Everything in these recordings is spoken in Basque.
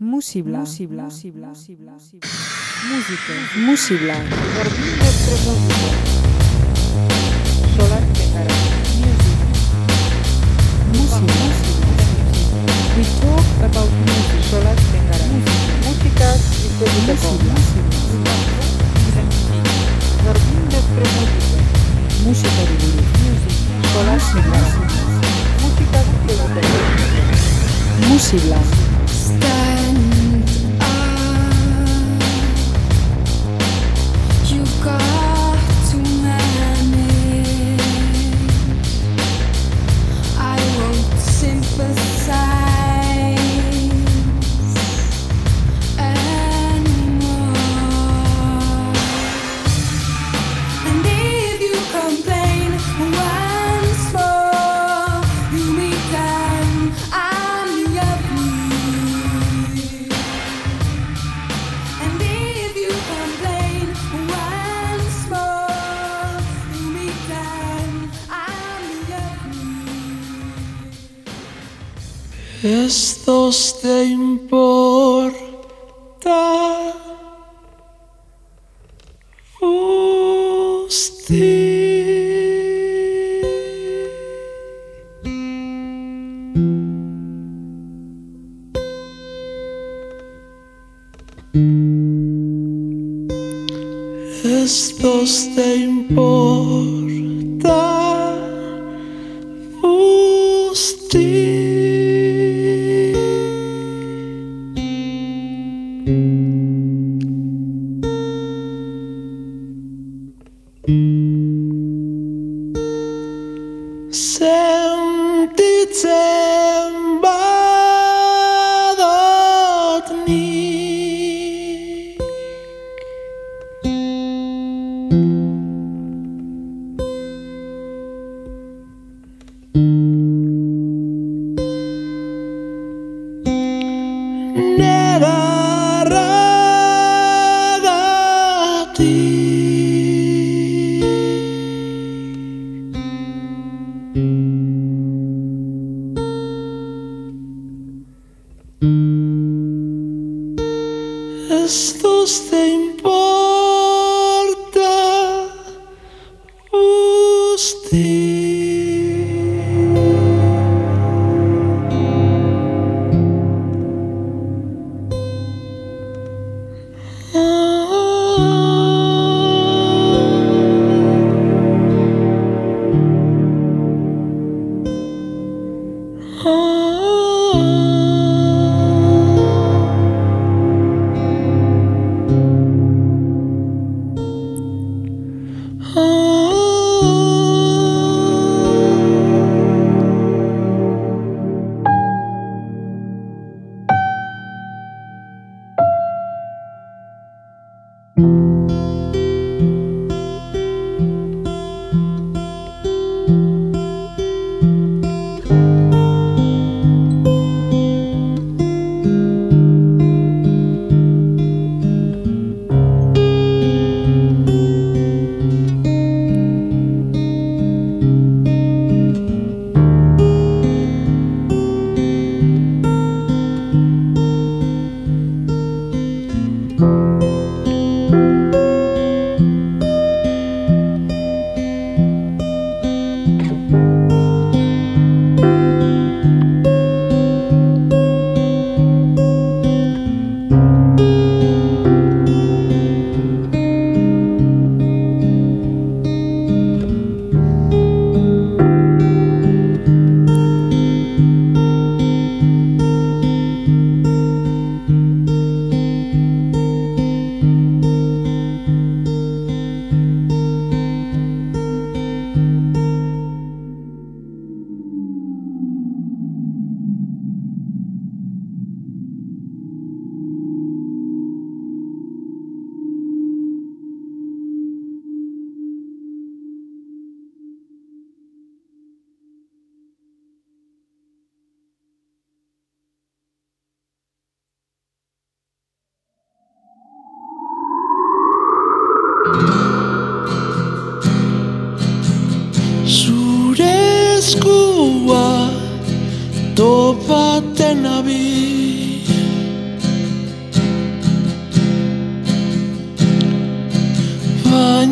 Musibla. Musibla. Música. Musibla. Jardín de Promótica. Solar Tegara. Musibla. We talk about music. Solar Tegara. Música y Musibla. Jardín de Promótica. Música de Guru. Solar Tegara. Música y Musibla. Stand up. You got to manage. I won't sympathize anymore. And if you complain once more, you meet them. I'm the ugly. And if you complain once more, you meet them. I'm the ugly. Estos te importa Estos te importa Sentite badotnik Estos te importa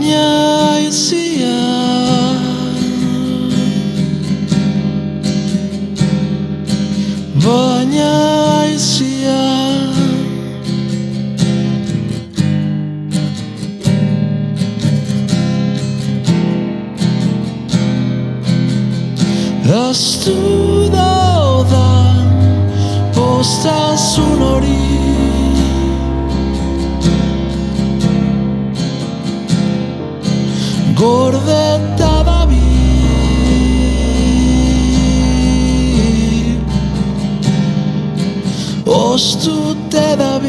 baina aizian, baina aizian, ahaztu daudan poztasun hori, gordeta dabil, ostute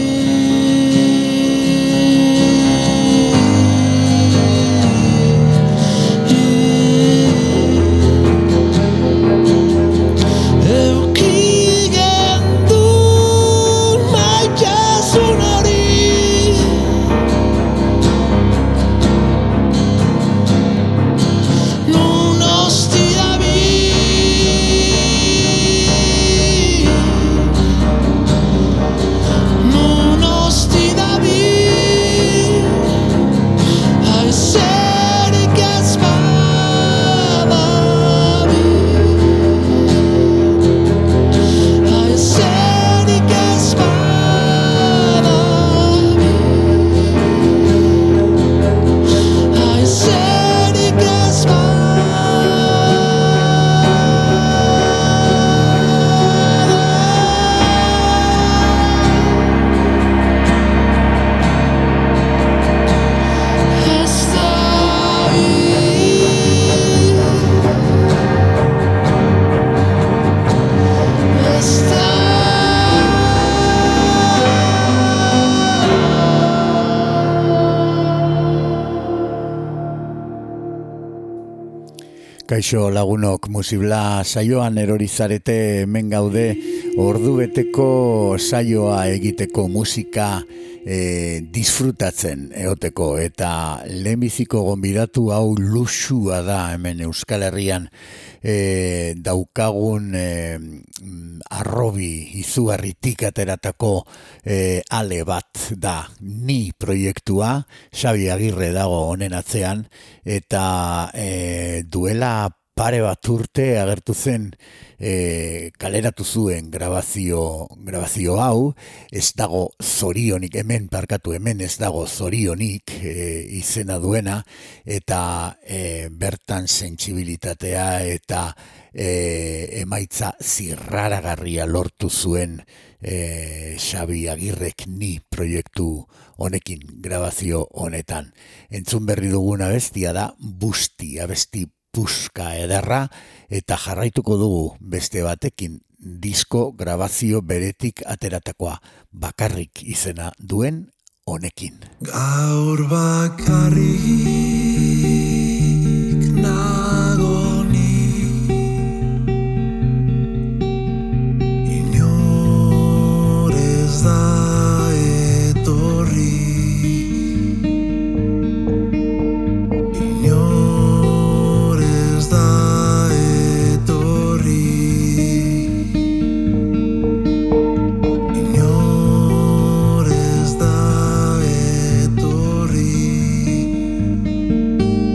dabil. Euki gendun maitasun hori, nun osti dabil, nun osti dabil, haizerik ez badabil, haizerik ez badabil, haizerik ez Kaixo lagunok, Musibla saioan erori zarete, hemen gaude ordubeteko saioa egiteko musika disfrutatzen eoteko, eta lehenbiziko gonbidatu hau luxua da hemen Euskal Herrian daukagun arrobi izugarritik ateratako ale bat da Ni proiektua. Xabi Agirre dago honen atzean, eta duela pare bat urte agertu zen, kaleratu zuen grabazio hau. Ez dago zorionik, hemen ez dago zorionik izena duena, eta bertan sentsibilitatea eta emaitza zirraragarria lortu zuen Xabi Agirrek Ni proiektu honekin, grabazio honetan. Entzun berri duguna abestia da Busti, abesti puska ederra, eta jarraituko dugu beste batekin, disko grabazio beretik ateratakoa, Bakarrik izena duen honekin. Gaur bakarrik nago ni, inor ez da etorri, inor ez da etorri, inor ez da etorri.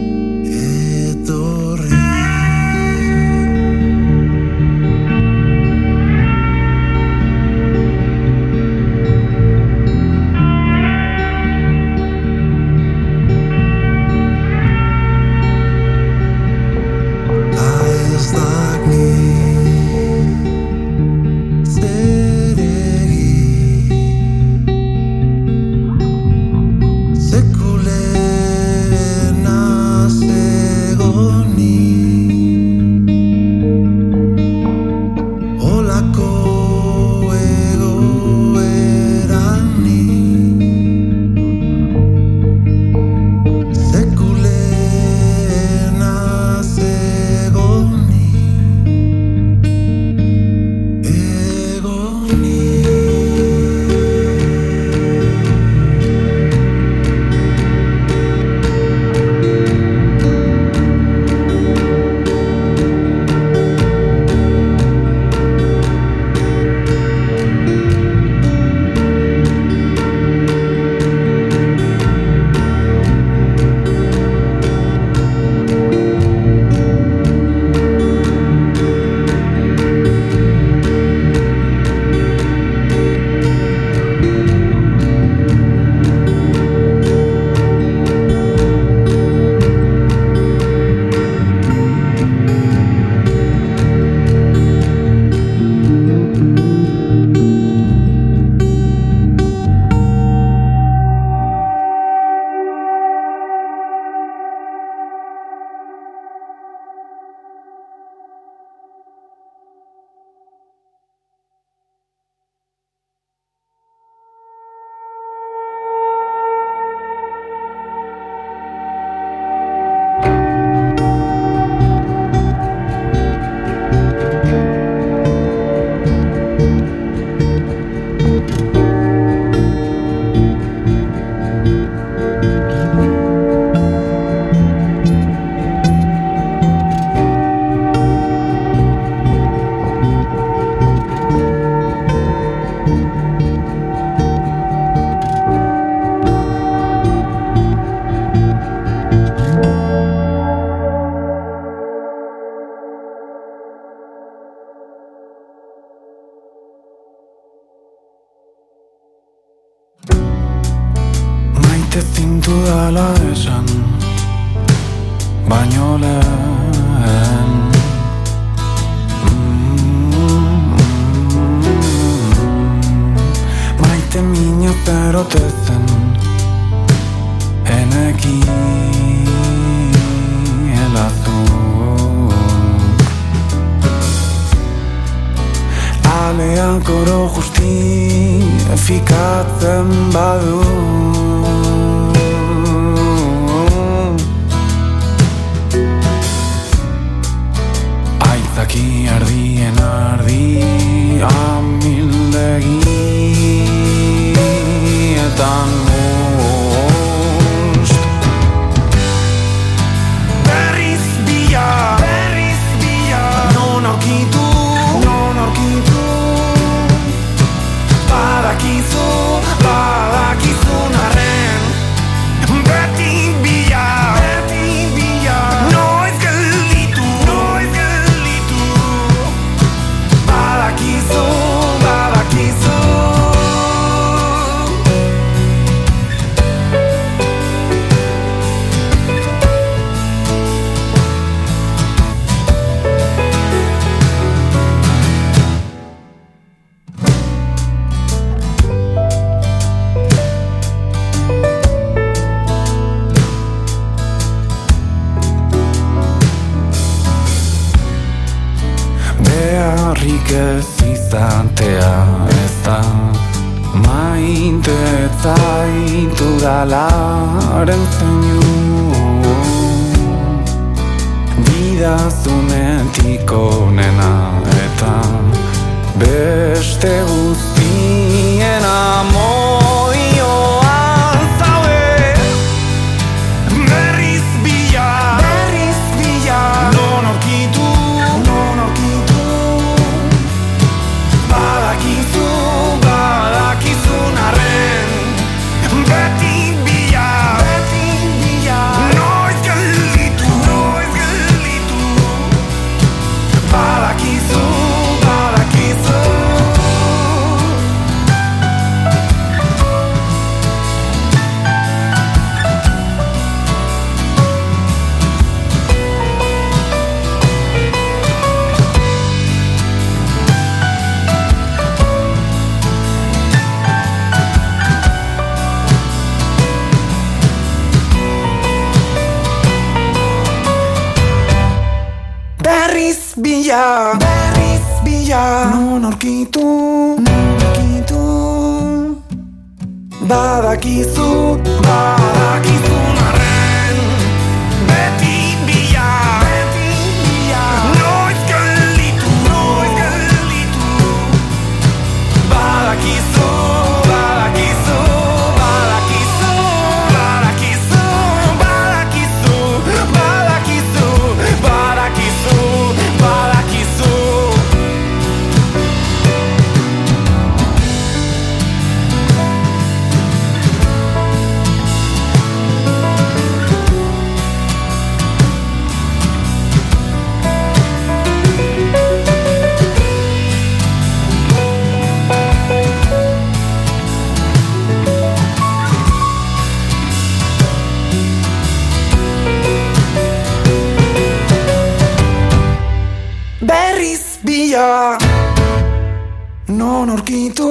Maite zintudala esan baino lehen Maite mina perotezen elazuk Alean koro justifikatzen badu Aitzaki ardien ardi amildegietan Non aurkitu Badakizun arren Beti bila Noiz gelditu Badakizu Beharrik ez izatea ez da Maite zaitu dalaren zeinu Bidazunetik onena eta beste guztien amoioan zaude Berriz bila Non aurkitu Badakizun arren Beti bila Noiz gelditu Badakizu Berriz bila Non aurkitu Badakizun arren Beti bila Noiz gelditu Badakizu Non aurkitu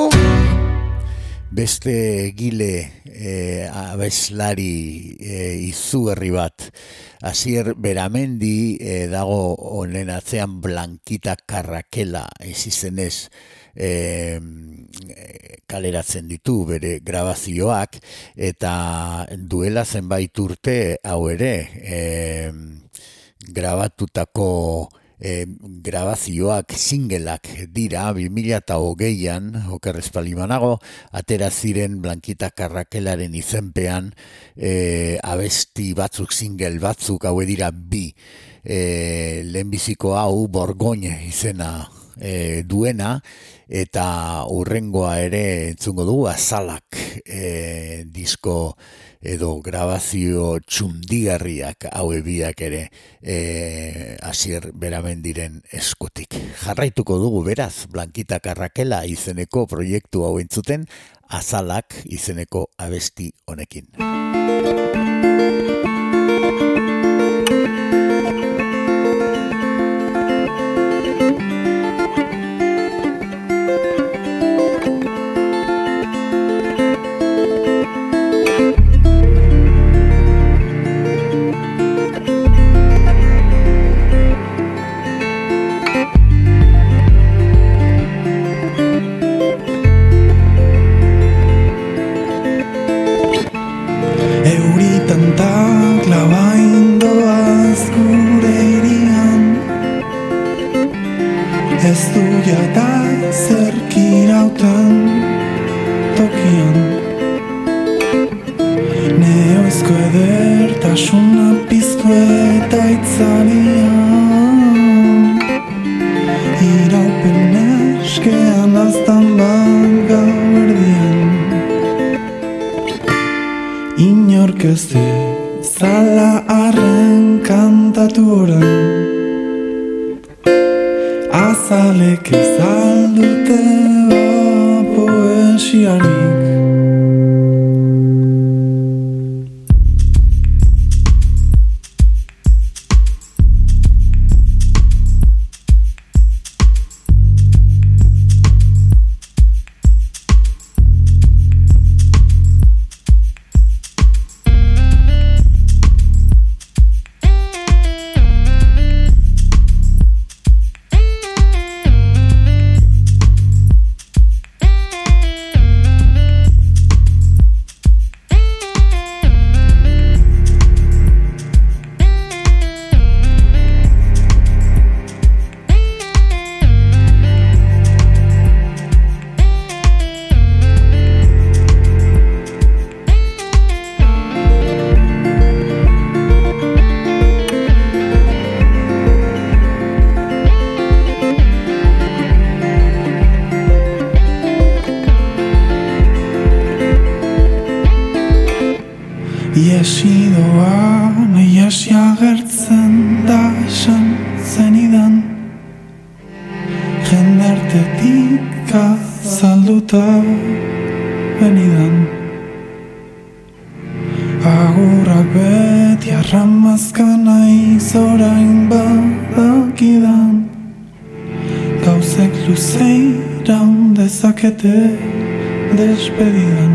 Beste egile abeslari izugarri bat Asier Beramendi dago honen atzean Blankita Karrakela izenez kaleratzen ditu bere grabazioak eta duela zenbait urte hau ere grabatutako grabazioak singleak dira 2020an okerrez palimanago atera ziren Blankita Karrakelaren izenpean abesti batzuk single batzuk hau dira bi lehenbiziko hau Borgogne izena duena eta urrengoa ere entzungo dugu Azalak disko edo grabazio txundigarriak haue biak ere Asier Beramendiren eskutik. Jarraituko dugu beraz, Blankita Karrakela izeneko proiektu hau entzuten, Azalak izeneko abesti honekin. Ez du jada zerkirauten tokian Neoizko edertasuna piztu eta itzalian Iraupen eskean aztan bat gauerdian Inork ez dezala arren kantatu oran Azalek ez aldute poesiarik Iesidoan, iesi agertzen da esan zenidan Jendartetik azalduta benidan Agurrak beti arramazkan aiz orain badakidan Gauzek luzeiran dezakete despedidan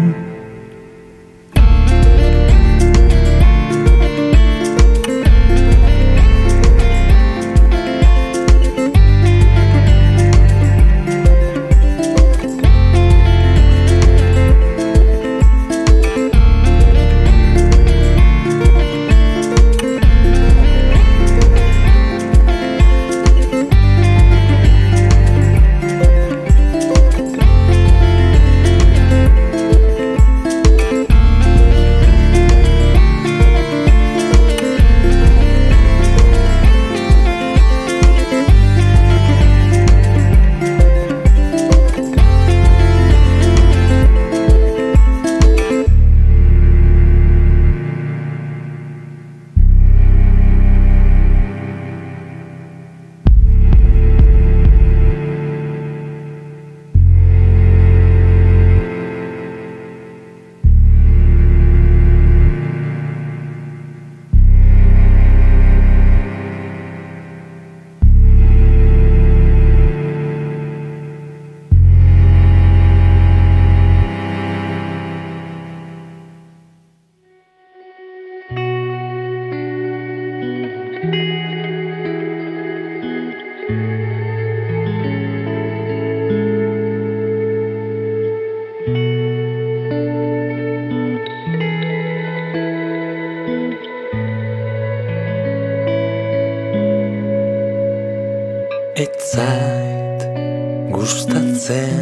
Etzait gustatzen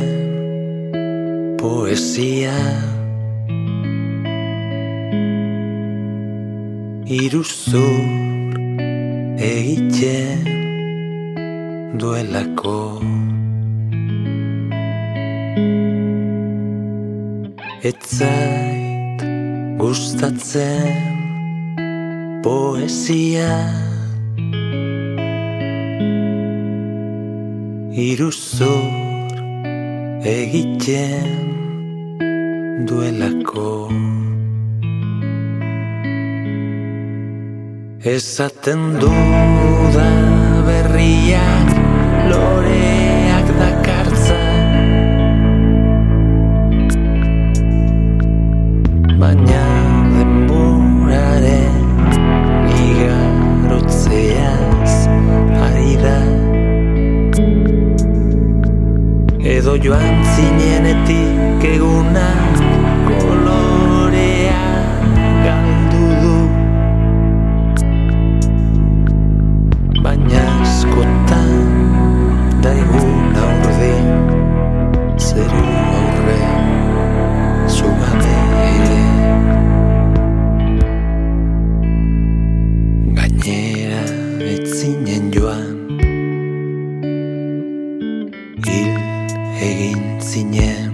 poesia Iruzur egiten duelako Ez zait gustatzen poesia, iruzur egiten duelako. Esaten duda berriak loreak dakartza, baina denboraren igarotzeaz ari da. Edo joan zinenetik egunak kolorea galdu du, baina askotan daigun aurdin zeru aurre zugabe ere. Gainera ez zinen joan, hil egin zinen.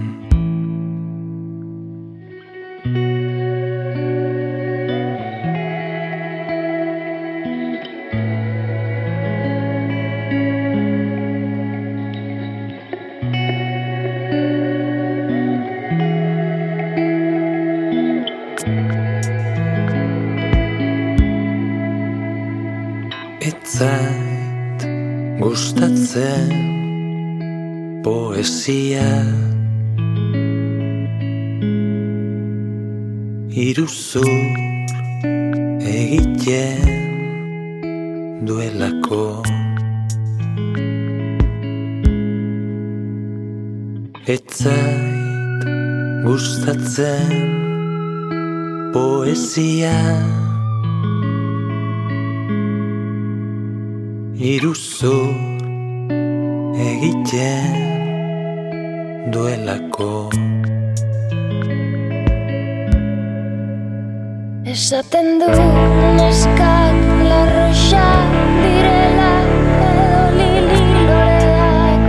Ez zait gustatzen poesia, iruzur egiten duelako. Ez zait gustatzen poesia, iruzur egiten duelako. Esaten du neskak larroxa direla edo lili loreak,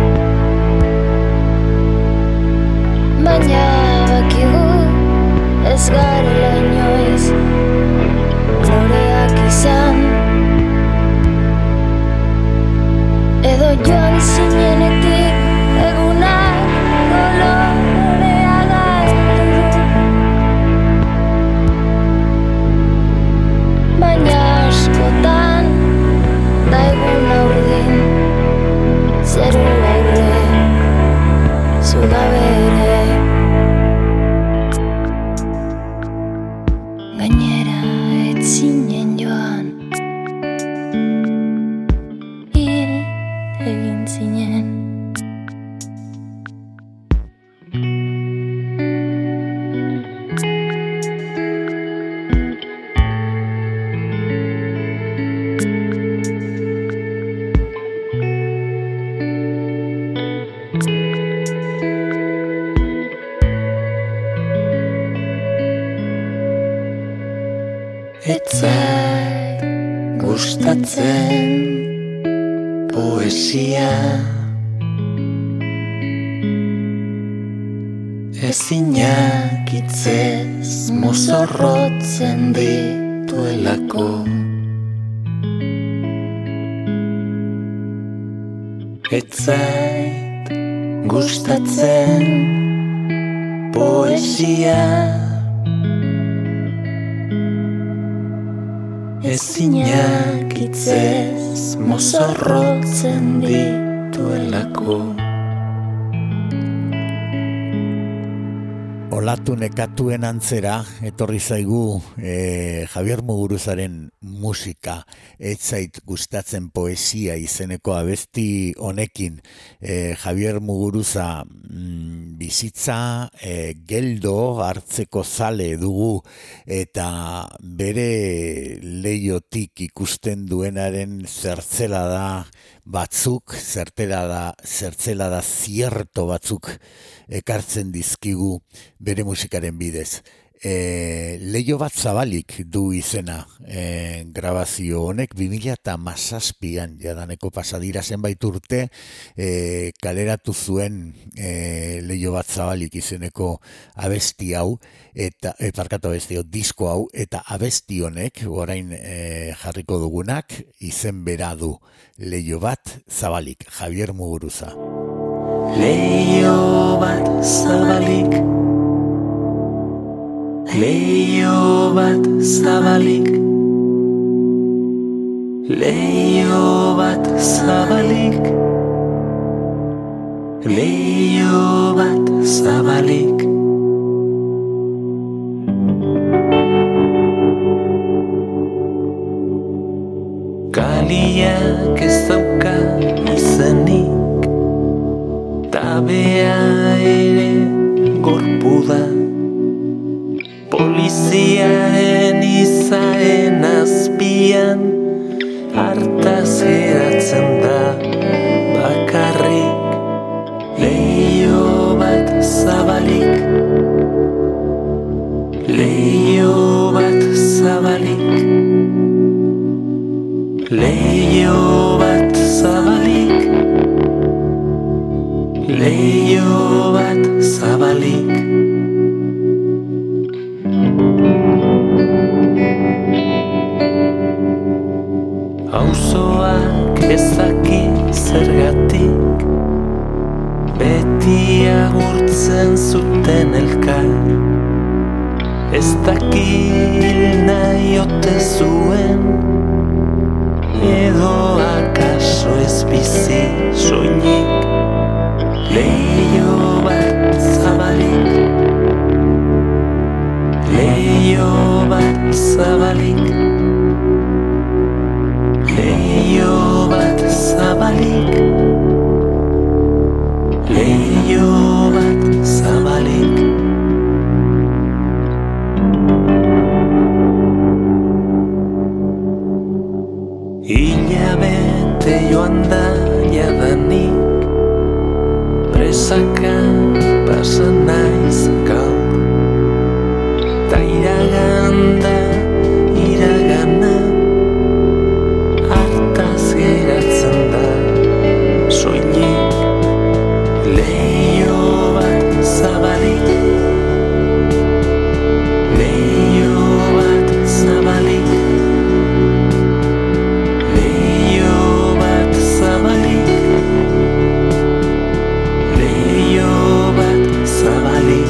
baina bakigu ez garela inoiz loreak izan. Edo joan zinenetik egunak kolorea galdu du, baina askotan daigun aurdin zeru aurre zugabe ere. Gainera ez zinen joan, hil egin zinen. Ez zait gustatzen poesia, ezinak hitzez mozorrotzen dituelako. Ez zait gustatzen poesia, ezinak hitzez mozorrotzen dituelako. Olatu nekatuen antzera, etorri zaigu Javier Muguruzaren musika. Ez zait gustatzen poesia izeneko abesti honekin. Javier Muguruza bizitza geldo hartzeko zale dugu, eta bere leiotik ikusten duenaren zertzelada batzuk, zertzelada zierto batzuk ekartzen dizkigu bere musikaren bidez. Leiho bat zabalik du izena grabazio honek 2017an jadaneko pasadira zenbait urte kaleratu zuen Leiho bat zabalik izeneko abesti hau eta disko hau eta abesti honek orain jarriko dugunak izen bera du Leiho bat zabalik Javier Muguruza. Leiho bat zabalik, leiho bat zabalik, leiho bat zabalik, leiho bat zabalik. Kaliak ez dauka izenik, tabea ere gorpu da. Poliziaren izaen azpian hartaz geratzen da bakarrik. Leiho bat zabalik, leiho bat zabalik, leiho bat zabalik, leiho bat zabalik. Auzoak ezaki zergatik beti agurtzen zuten elkar. Ez dakil nahi ote zuen edo akaso ez bizi soilik. Leiho bat zabalik, leiho bat zabalik, leiho bat zabalik, leiho bat zabalik. Hilabete joan da jadanik, presaka pasa naiz gaur, ta iraganda iragana hartaz geratzen da soilik. Leiho bat zabalik, leiho bat zabalik, leiho bat zabalik, leiho bat zabalik.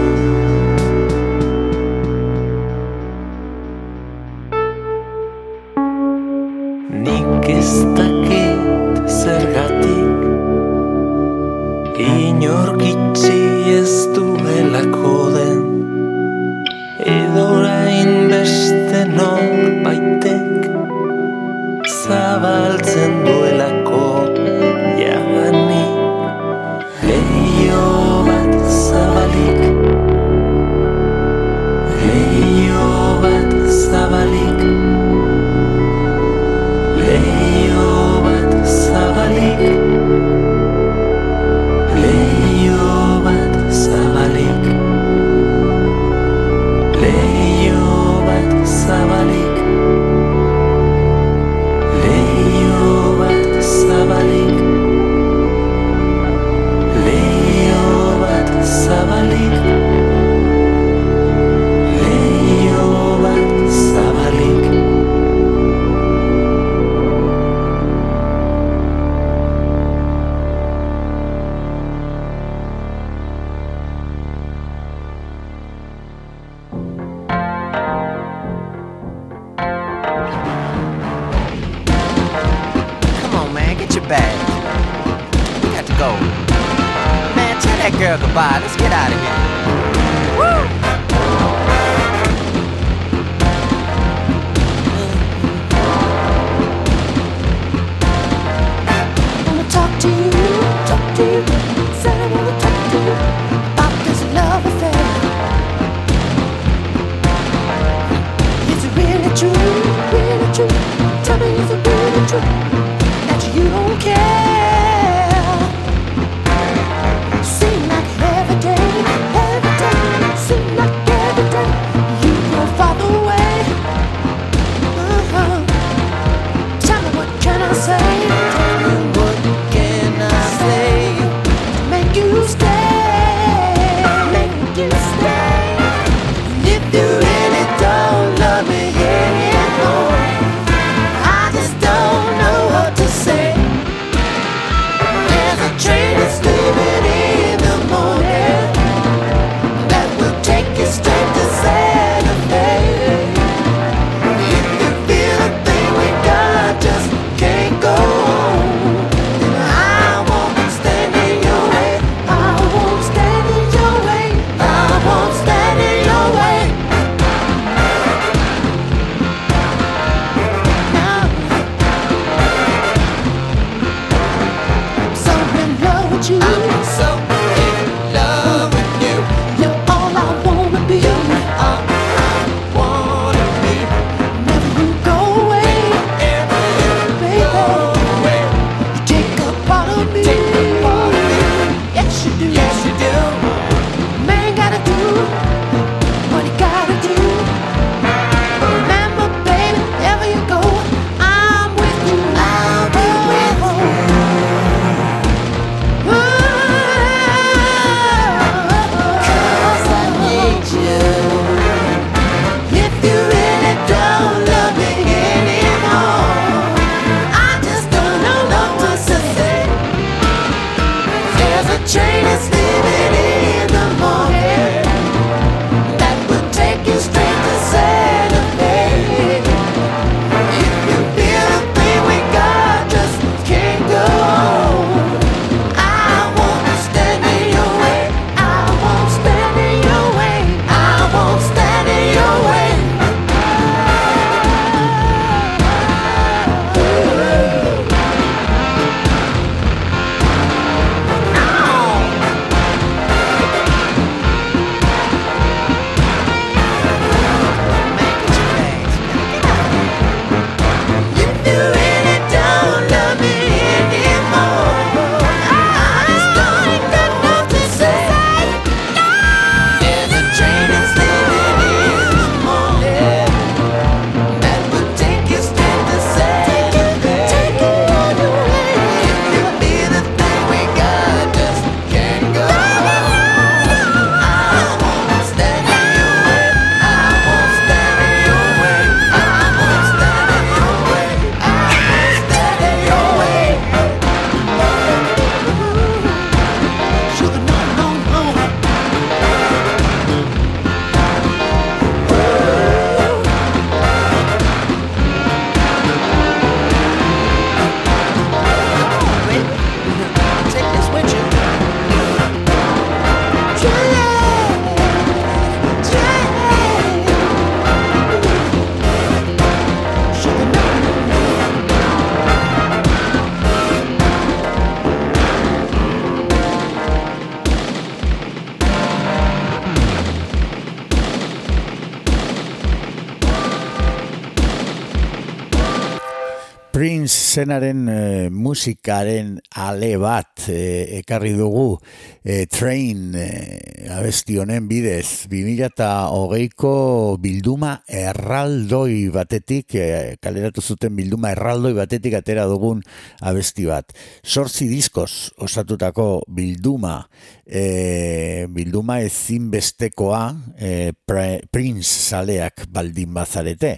Nik ez dakit zergatik inork itxi ez duelako den, edo orain beste norbaitek zabaltzen duelako jaganik. Leiho bat zabalik, leiho bat zabalik, leiho bat zabalik, leiho bat zabalik, leiho bat zabalik, leiho bat zabalik, leiho bat zabalik, leiho bat zabalik. Come on, man, get your bag. We got to go. Man, tell that girl goodbye. Let's get out of here. Woo! I wanna talk to you, said I wanna talk to you about this love affair. Is it really true, really true? Tell me, is it really true that you don't care? Seem like every day Prince zenaren musikaren ale bat ekarri dugu Train abesti honen bidez 2020ko bilduma erraldoi batetik kaleratu zuten bilduma erraldoi batetik atera dugun abesti bat. 8 diskoz osatutako bilduma ezinbestekoa Prince zaleak baldin bazarete.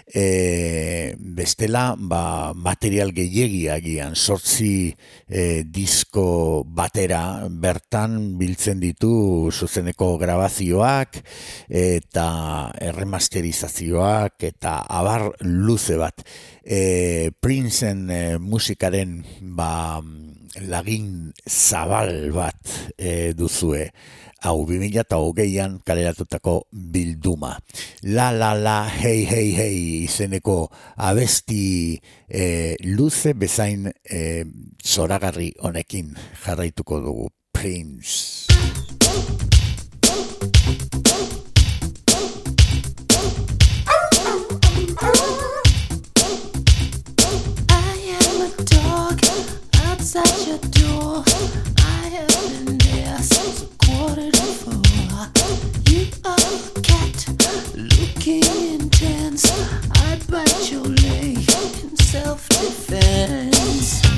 Bestela material gehiegi agian 8 disko batera bertan biltzen ditu zuzeneko grabazioak eta erremasterizazioak eta abar luze bat. Princeen musikaren lagin zabal bat duzue. Hau 2020an kaleratutako bilduma. La la la hey hey hey izeneko abesti luze bezain zoragarri honekin jarraituko dugu Prince. I am a dog outside your door. I have been there since 3:45. You are a cat looking intense. I bite your leg in self-defense.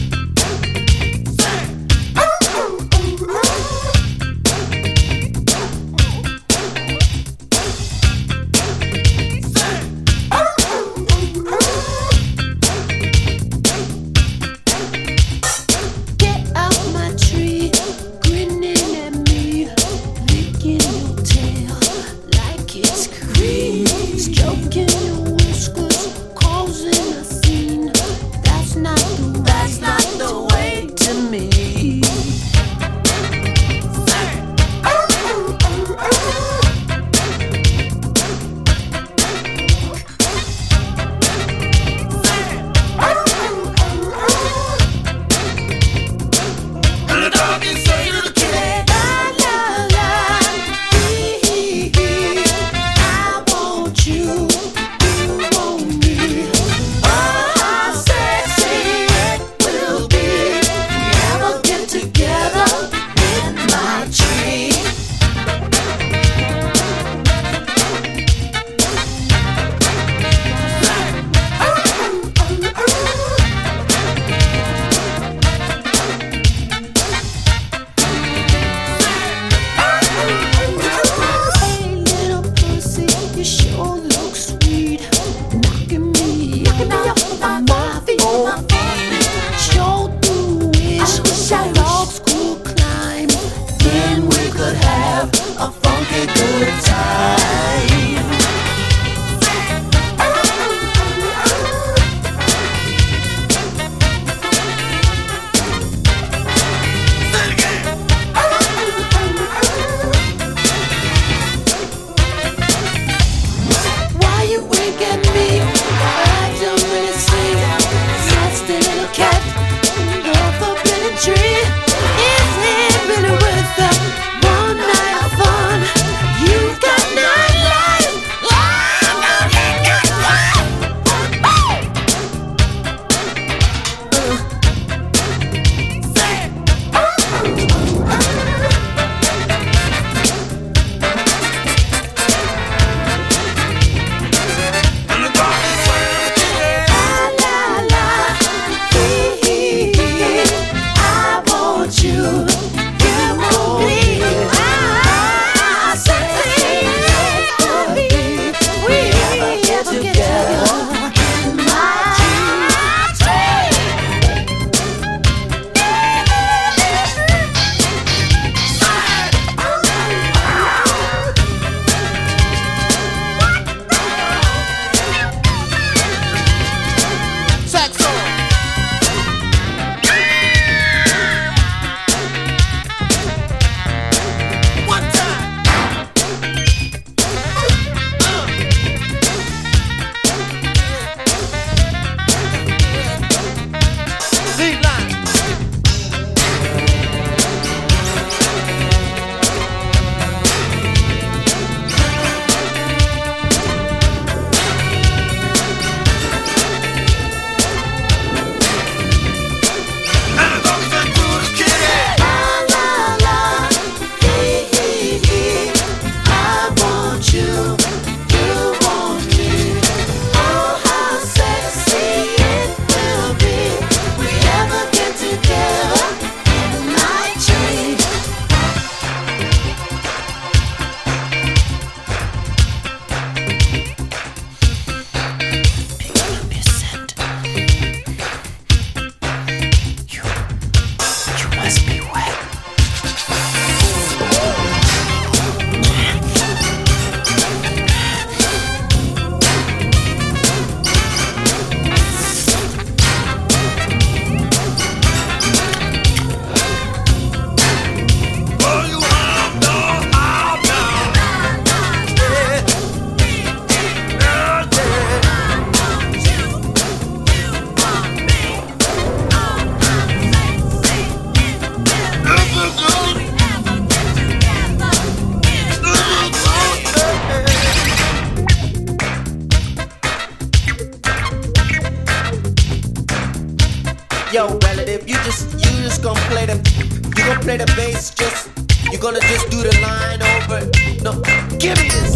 Yo, relative, you just gonna play the bass, you gonna just do the line over. No, give me this.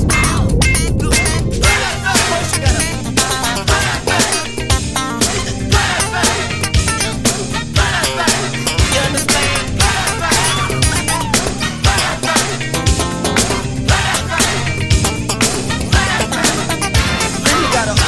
You understand? Then you gotta.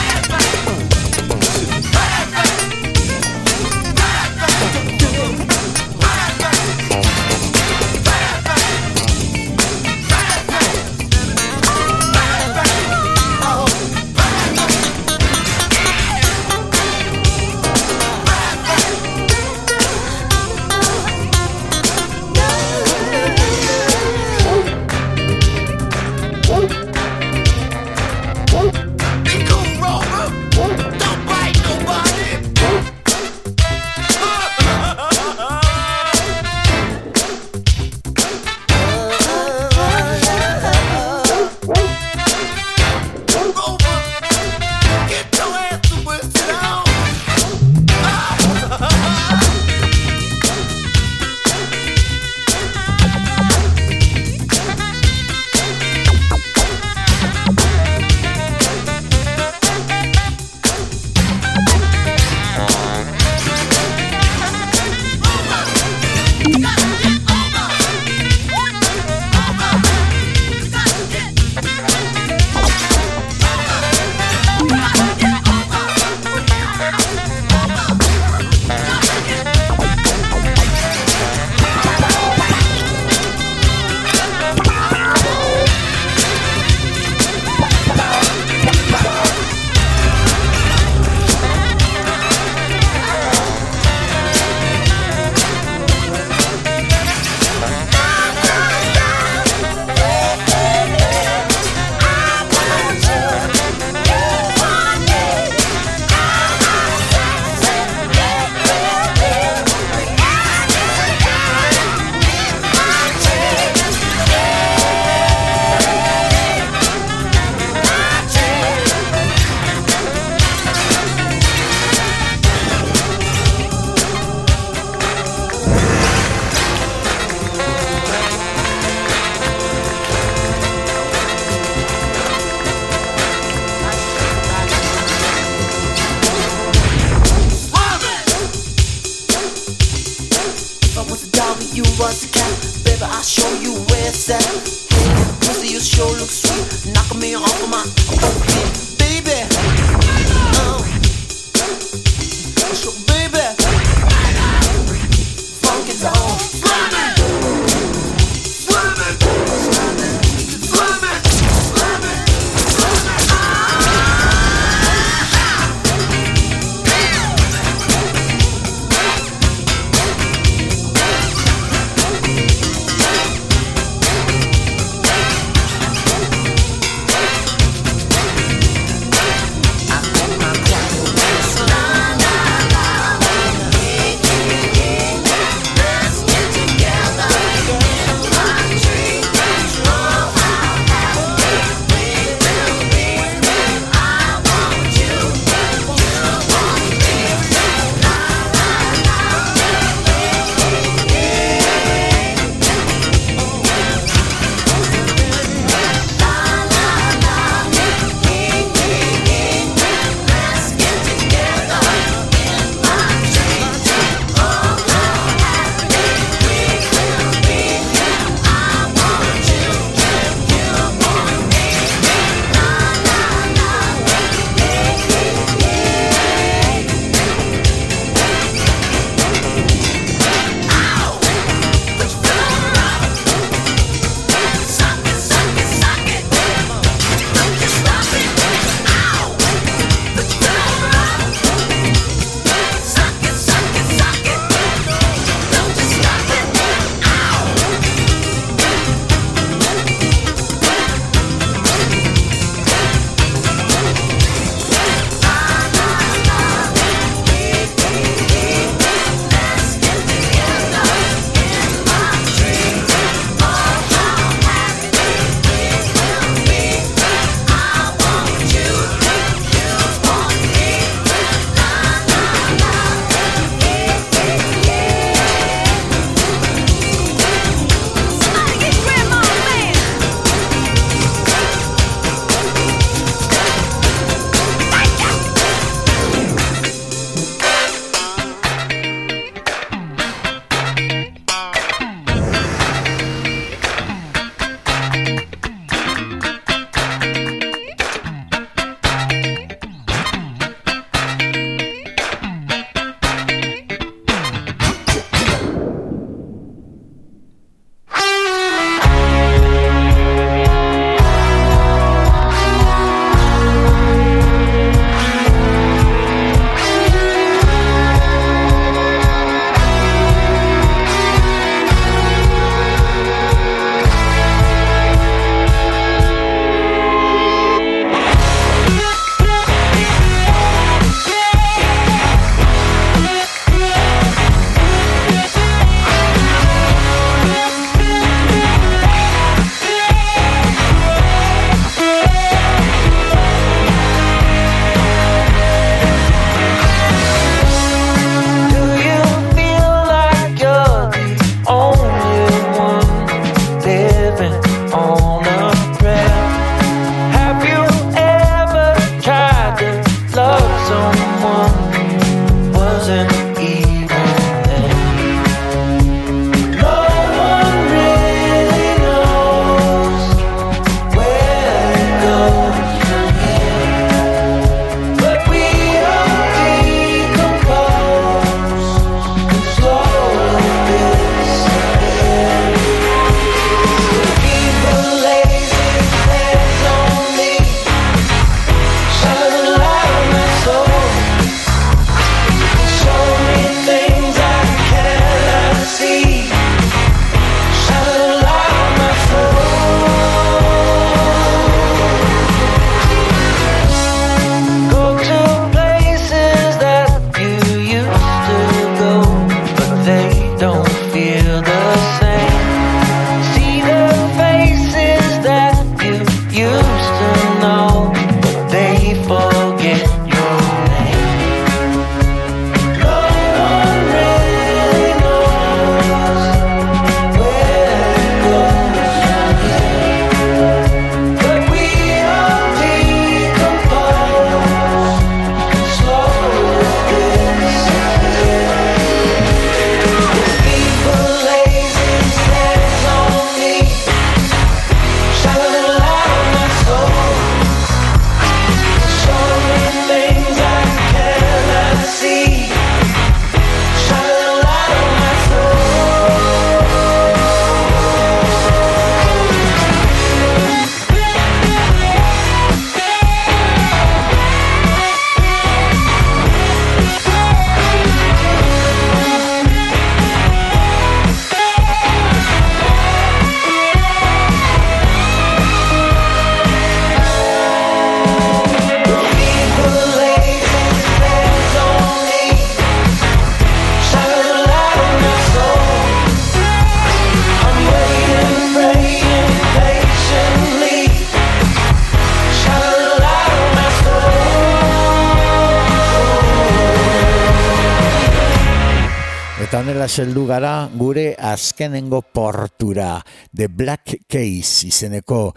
Eta honela heldu gara gure azkenengo portura, The Black Keys izeneko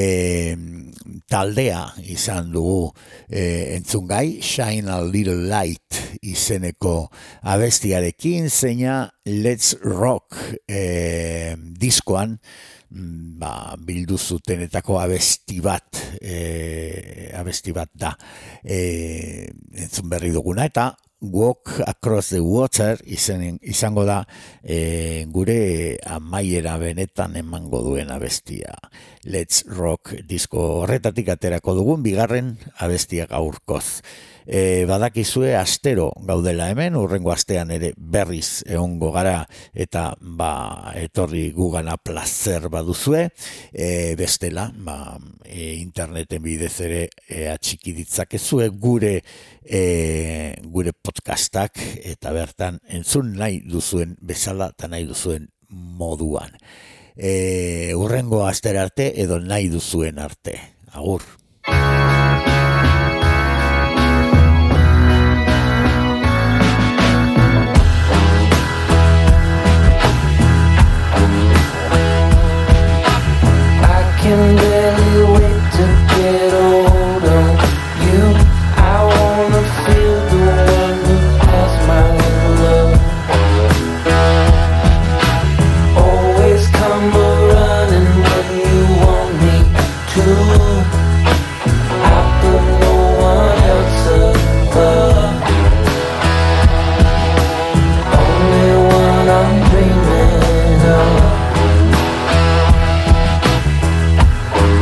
taldea izan dugu entzungai, Shine a Little Light izeneko abestiarekin, zeina Let's Rock diskoan bildu zutenetako abesti bat da entzun berri duguna, eta Walk Across the Water izango da gure amaiera benetan emango duen abestia. Let's Rock disko horretatik aterako dugun bigarren abestia gaurkoz. Badakizue astero gaudela hemen, urrengo astean ere berriz egongo gara, eta etorri gugana plazer baduzue, bestela interneten bidez ere atxiki ditzakezue gure podcastak, eta bertan entzun nahi duzuen bezala eta nahi duzuen moduan. Urrengo astera arte edo nahi duzuen arte. Agur. Can barely wait to get hold of you. I wanna feel the one who has my love. Always come running when you want me to. I put no one else above. Only one I'm dreaming of.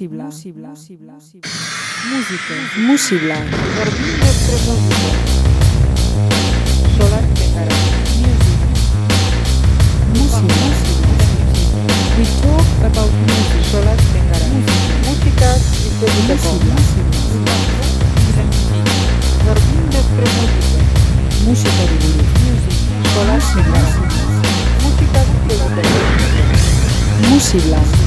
Musibla. Musibla. Vorbim despre muzică. Solar Tengara. Musibla. We talk about music. Solar Tengara. Música este Vorbim despre muzică. Música de Gurú. Solar Tengara. Música este Musibla.